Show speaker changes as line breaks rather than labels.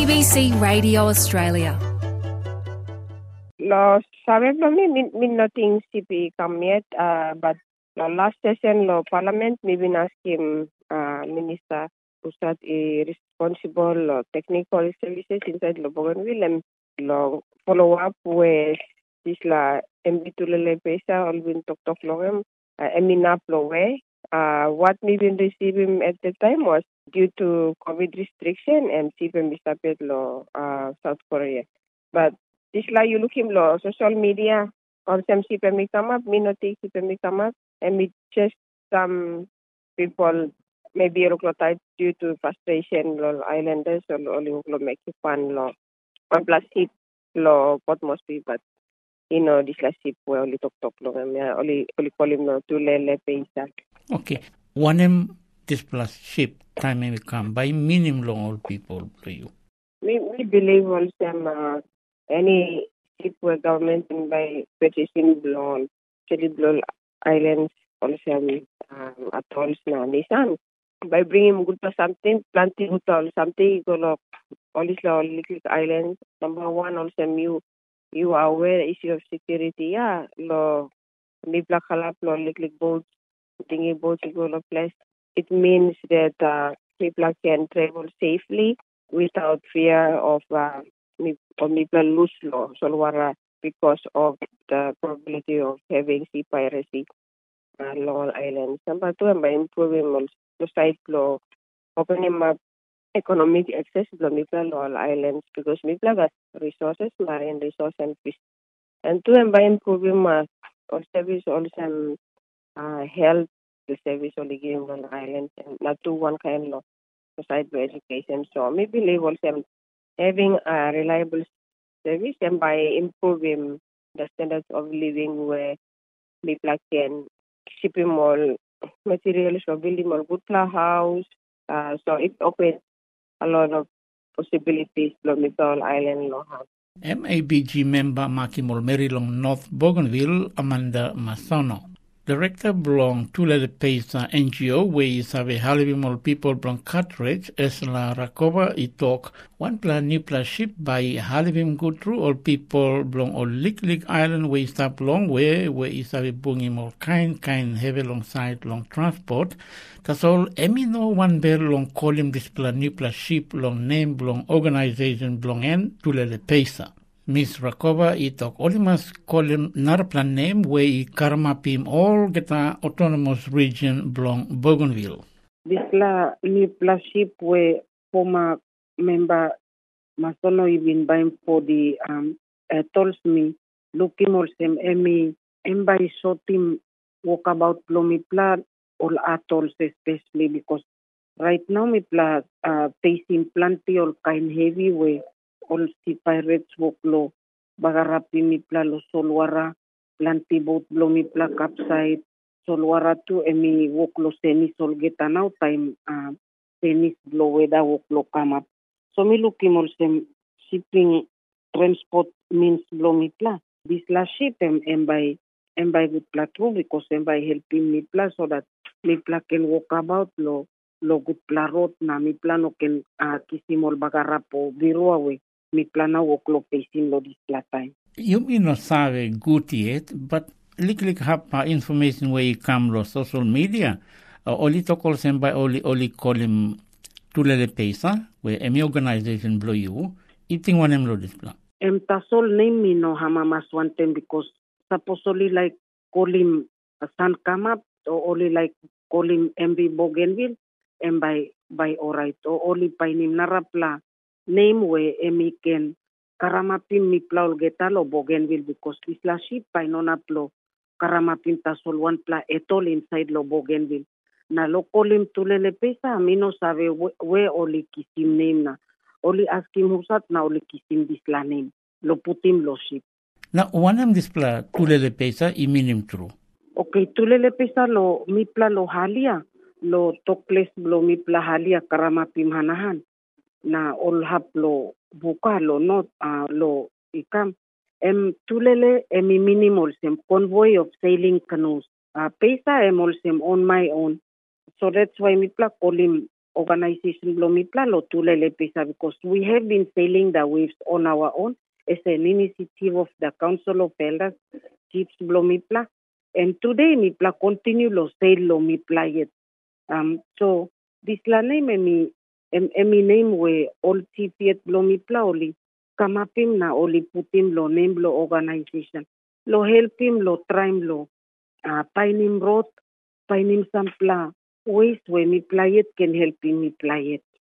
ABC Radio Australia.
Lo sabe lo min nothing CP come yet, but the last session lo Parliament me been ask him Minister Ustad responsible technical services inside lo Bougainville and lo follow up with this la MB tulele pesa Olvin Tok Logem eminap lo way. What me been receiving at the time was due to COVID restriction and CP Mr. Lo South Korea, but this la you look him lo social media or some CP me come up, me not take CP me come up, and me just some people maybe tight due to frustration lo islanders or lo make it fun lo one plus hit lo pot must be, but this la ship where only talk lo only call him no tulele pesa.
Okay. One this plus ship time may come by minimum long old people to you.
We believe also any ship where government by purchasing blown islands also atolls na Nissan. By bringing good to something, planting good something go all these little islands. Number one also you are aware issue of security, yeah. Lo mi black lo little boats, thingy boats go to place. It means that people can travel safely without fear of people lose law solwara because of the probability of having sea piracy along islands. Number two, by improving the site law, opening up economic access to people all islands because people got resources, marine resource and fish. And two, by improving or service also health the service only given on islands and not to one kind of side for education. So we believe also having a reliable service and by improving the standards of living where people can shipping more materials or building more good house. So it opens a lot of possibilities for Mipel Island law house.
MABG member Maki Mulmeri long North Bougainville, Amanda Masono. Director belong to the Pesa NGO where is have a Halibimal people belong Cartridge as la Rakoba itok one plan new plus ship by Halibim go through all people belong all Lik Island where is up long way where is have a bunging all kind heavy long side long transport. That's all no one bear long call him this plan new plus ship long name belong organization belong en to the Pesa. Miss Rakova itok olimas kolim narplan name we Karamapim all geta autonomous region belong Bougainville.
This la ni ship we former member Masono ibin buying for the tells me looking also embai shotim walk about plomipla all atolls especially because right now me facing plenty all kind heavy way all si pirates walk low bagarapi mi pla lo solwara planti boat blow mi pla capside solwara tu emi walk lo seni sol geta now time senis blow weda walk lo come up so mi looking also shipping transport means blow mi pla this la ship em by good pla too because em by helping mi pla so that mi pla can walk about lo good pla road na mi pla no can kisimol bagarapo biro away. Mi plana walk lo facing lo this time.
You may not sabe good yet, but likely have information where you come lo social media. Only to call them by only call him Tulele Pesa, where any organization blow you. Eating one em lo this plan.
Tasol name me no hamamas one time because supposedly like call him San Kamap or only like call him MB Bougainville and by alright or only by him narapla. Name where emi ken karamapim mi plaul getalo Bougainville because this la ship by nona plo karamapim tasol one pla etol inside lo Bougainville. Na lo kolim tulele pesa amino sabe where only kisim name na. Only ask him husat na only kisim this la name. Lo putim lo ship.
Now one am this pla tulele pesa I minim true.
Okay, tulele pesa lo mi pla lo halia lo tok place lo mi pla halia karamapim hanahan. Na all hap lo buka lo not lo ikam tulele minimal sem convoy of sailing canoes pesa also on my own so that's why mi pla call him organization Blomipla lo tulele pisa, because we have been sailing the waves on our own as an initiative of the Council of Elders, Chiefs Blomipla. And today Mipla continue lo sail lo Mipla yet. So this la name emi name we all chief yet Blomipla oli kamapim na oli putim lo name lo organization. Lo help him lo try lo painim road, painim sampla ways where Mipla yet can help him Mipla yet.